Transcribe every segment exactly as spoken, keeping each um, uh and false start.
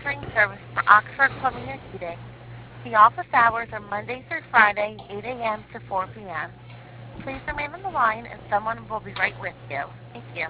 monitoring service for Oxford Plumbing and Heating. The office hours are Monday through Friday, eight a m to four p m Please remain on the line and someone will be right with you. Thank you.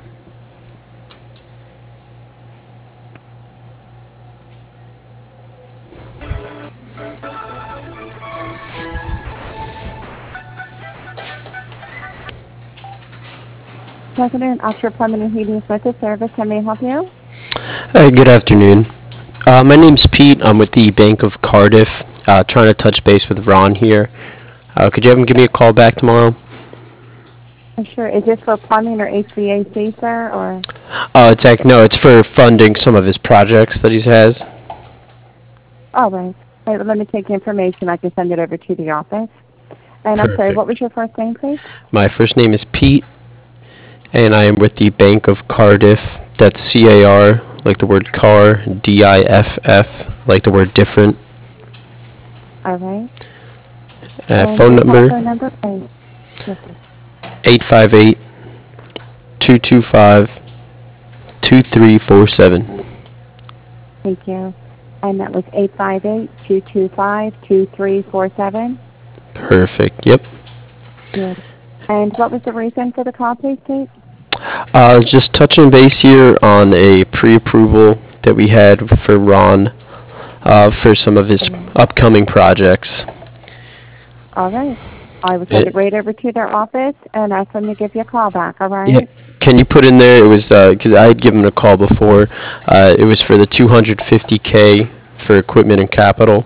President, Oxford Plumbing and Heating Special Service, how may I help you? Hi, good afternoon. Uh, my name's Pete. I'm with the Bank of Cardiff, uh, trying to touch base with Ron here. Uh, could you have him give me a call back tomorrow? Uh, Sure. Is this for plumbing or H V A C, sir, or? Uh, it's like, no, it's for funding some of his projects that he has. All right. All right, let me take the information. I can send it over to the office. And I'm sorry, Perfect. what was your first name, please? My first name is Pete, and I am with the Bank of Cardiff. That's C A R, like the word car, D I F F, like the word different. All right. Uh, And phone your number, telephone number, please. Yes, sir. eight five eight, two two five, two three four seven. Thank you. And that was eight five eight, two two five, two three four seven. Perfect, yep. Good. And what was the reason for the call, please, Kate? Uh, just touching base here on a pre-approval that we had for Ron uh, for some of his upcoming projects. All right. I will send It, it right over to their office and ask them to give you a call back, all yeah, right? can you put in there? It was because I had given him a call before. Uh, it was for the two hundred fifty k for equipment and capital.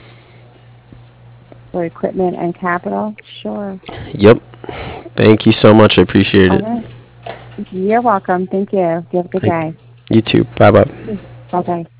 For equipment and capital? Sure. Yep. Thank you so much. I appreciate All it. right. You're welcome. Thank you. You have a good Thank day. you too. Bye bye. Bye-bye.